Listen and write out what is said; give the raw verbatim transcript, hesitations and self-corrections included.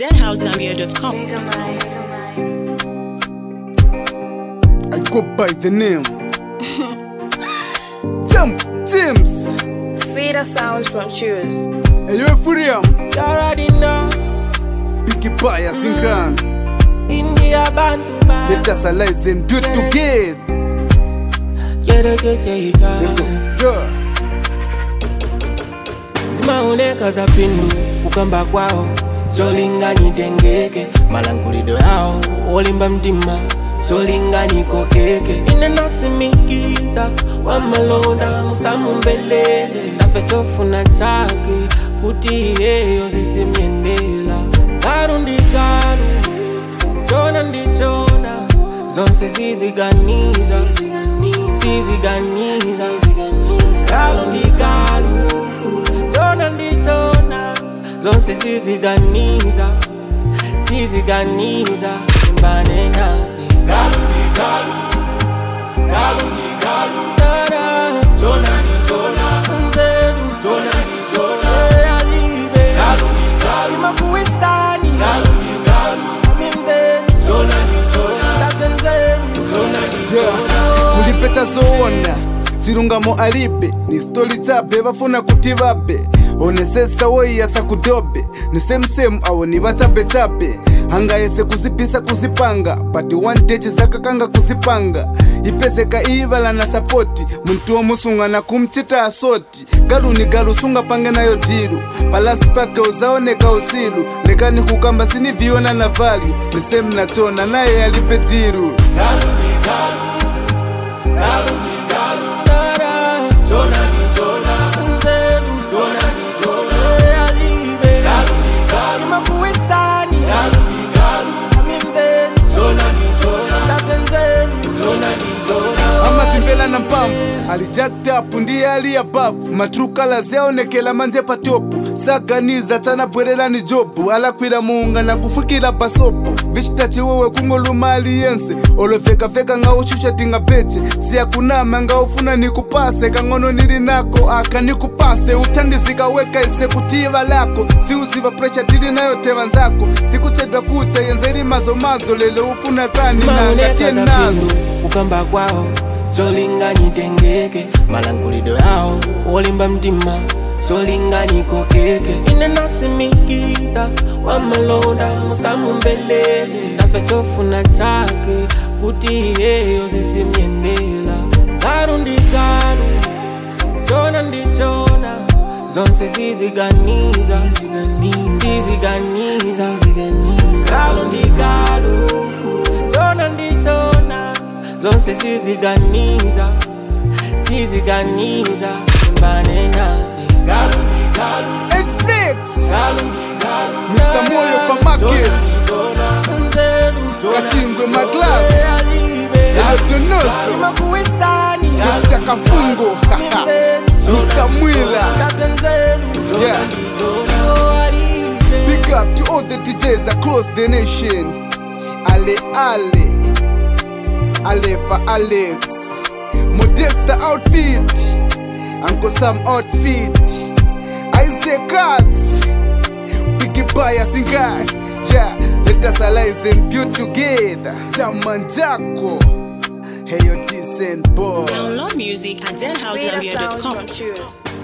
zen house gambia dot com. I go by the name Jump James. Sweeter sounds from Cheers. Hey, you Furiam. You already know. Picky Paya Sinkan. India Bantu Band. Let us allies and do it together. Yeah, yeah, yeah, yeah. Let's go. Yeah. Simaoneka za pindu kukamba kwao Jolinga ni dengeke Malangulido yao Olimba mtima Jolinga ni kokeke Ine nasi migiza Wamalona Musamu mbelele Nafechofu na chake Kuti yeyo zizi miendela Garundi garu Jona ndi jona Zonse zizi ganiza Zizi ganiza Garundi garu Jona ndi jona Zonse zizi ganiza Zizi ganiza Mbane nani Galu ni galu Galu ni galu Jona ni jona Jona ni jona Galu ni galu Imakuwisani Galu ni galu Amimveni Jona ni jona Tapenzeni Jona ni jona Kulipeta zoona Sirungamo alibe Ni stoli chape Bafuna kuti babe Onesesa woi yasa kudobe Ni same same awo ni bachape chape Hanga yese kuzipisa kuzipanga Pati one day chisaka kanga kuzipanga Ipeseka iivala na sapoti Muntu wa musunga na kumchita asoti Galu ni galu sunga pange na yotiru Palast pake uzaoneka usilu Lekani kukamba sini viona na value Ni same na chona na ye alipetiru Galu ni galu Galu ni galu Jona ni jona Jona ni jona Galu ni galu Imakuwisani Galu ni galu Amimveni Jona ni jona Tapenzeni Jona ni jona Ama simpela na mpamvu Alijacked up ndiye ali above Matru colors yaonekela manje patopu Saganiza chana bwerela ni jobu Alakwira muunga na kufukila basopo Vishitachi wewe kungoluma aliyense Olofeka feka nga ushusha tinga peche Siya kunama nga ufuna nikupase Kangono nili nako aka nikupase Utandizika weka ise kutiva lako Si usiva pressure tiri na yote vanzako Siku chedwa kucha yenzeri mazo mazo Lele ufuna zani na angatie nazo Kukamba kwao Jolinga ni dengeke Malangulido yao Olimba mtima Jolinga ni kokeke Ine nasi migiza Wamalona Musamu mbelele Nafechofu na chake Kuti yeyo zizi miendela Garundi garu Jona ndi jona Zonse zizi ganiza Zizi ganiza Garundi garu Jona ndi jona Zonse zizi ganiza Zizi ganiza Mbane nani Galu ni galu Ed Flex Galu ni galu Mister Moyo kwa market Katingwe maglass Elotonoso Imakuwisani Mister Kafungo Mister Mwila Yeah Big up to all the D Js across the nation Ale Ale Alefa Alex Modesta outfit Uncle Sam outfit Isaac Katz Biggie Paya Singai Yeah, let us allies and build together Jamanjako Hey you decent boy Download music at zen house Sweeter gambia dot sounds com. from Cheers.